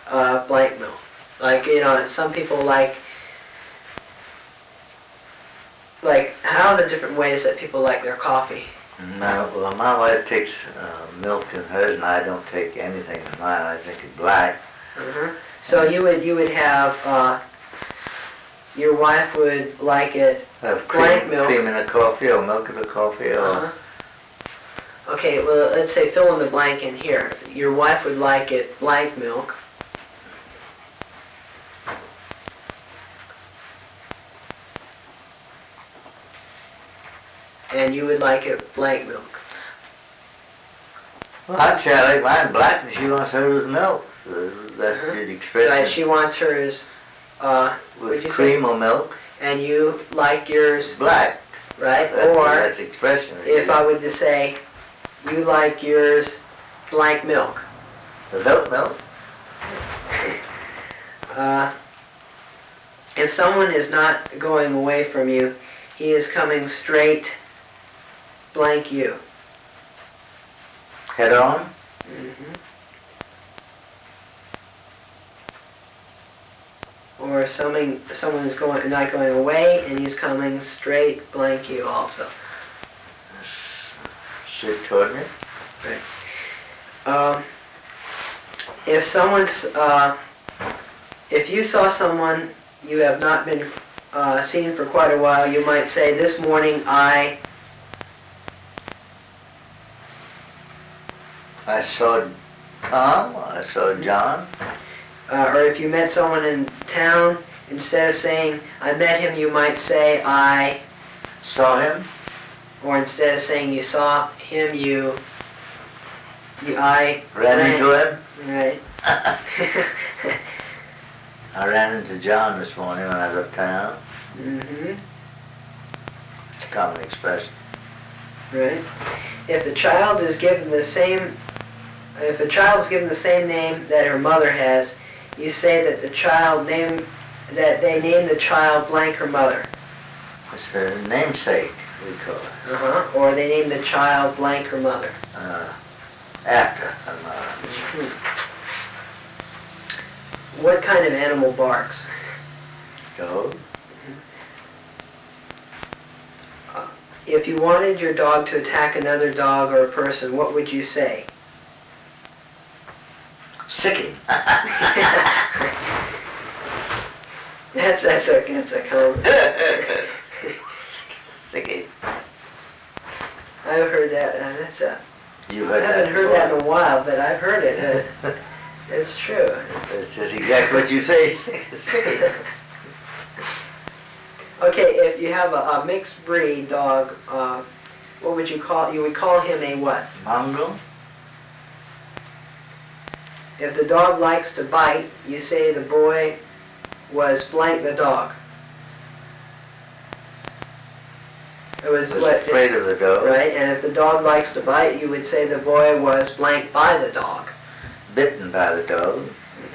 blank milk. Like, you know, some people like how are the different ways that people like their coffee? Well, my wife takes milk in hers, and I don't take anything in mine. I drink it black. So you would have your wife would like it Have blank milk. cream in the coffee, or milk in the coffee, or Okay, well, let's say fill in the blank in here. Your wife would like it blank milk. And you would like it blank milk. Well, I'd say I like mine black, and she wants hers with milk. That's the expression. Right, she wants hers with cream or milk. And you like yours black. Right? That's the expression. If I would to say, you like yours blank milk. Without milk? If someone is not going away from you, he is coming straight blank you. Head on? Or someone is not going away and he's coming straight blank you also. Straight toward me? Right. If you saw someone you have not been seen for quite a while, you might say, this morning I saw Tom, I saw John. Or if you met someone in town, instead of saying, I met him, you might say, I saw him. Or instead of saying you saw him, I ran into him. Right. I ran into John this morning when I was uptown. It's a common expression. Right. If a child is given the same name that her mother has, you say that they name the child blank her mother. It's her namesake, we call it. Or they name the child blank her mother. After her mother. What kind of animal barks? Dog. If you wanted your dog to attack another dog or a person, what would you say? Sicking. That's a common. Sicking. I've heard that. You heard I haven't heard that in a while, but I've heard it. It's true. It's just exactly what you say. Sicking. Okay, if you have a mixed breed dog, what would you call? You would call him a what? Mongrel. If the dog likes to bite, you say the boy was blank the dog. It was afraid of the dog. Right, and if the dog likes to bite, you would say the boy was blank by the dog. Bitten by the dog.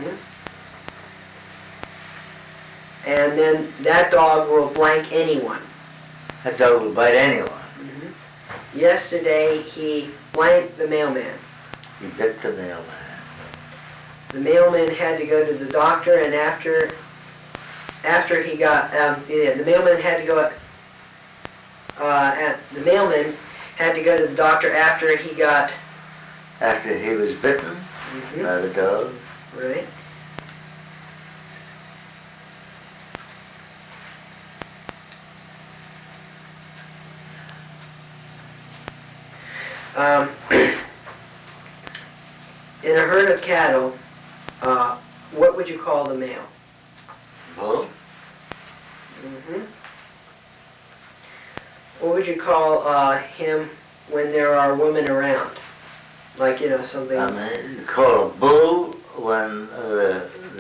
And then that dog will blank anyone. That dog will bite anyone. Yesterday, he blanked the mailman. He bit the mailman. The mailman had to go to the doctor, and after he got, the mailman had to go. The mailman had to go to the doctor after he got. After he was bitten by the dog. Right. In a herd of cattle, what would you call the male? Bull. What would you call him when there are women around? Like, something... You call a bull when